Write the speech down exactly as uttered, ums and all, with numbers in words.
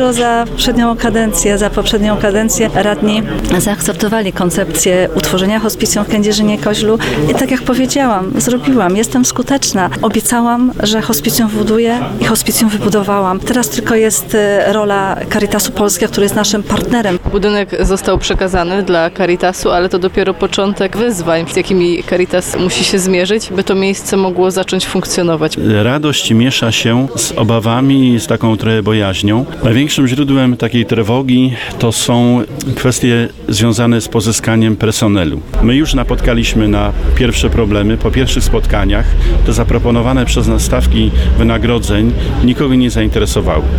dużo za poprzednią kadencję. Za poprzednią kadencję radni zaakceptowali koncepcję utworzenia hospicjum w Kędzierzynie-Koźlu i tak jak powiedziałam, zrobiłam, jestem skuteczna. Obiecałam, że hospicjum wybuduję i hospicjum wybudowałam. Teraz tylko jest rola Caritasu Polska, który jest naszym partnerem. Budynek został przekazany dla Caritasu, ale to dopiero początek wyzwań, z jakimi Caritas musi się zmierzyć, by to miejsce mogło zacząć funkcjonować. Radość miesza się z obawami i z taką trochę bojaźnią. Największym źródłem takiej trwogi to są kwestie związane z pozyskaniem personelu. My już napotkaliśmy na pierwsze problemy. Po pierwszych spotkaniach te zaproponowane przez nas stawki wynagrodzeń nikogo nie zainteresowały.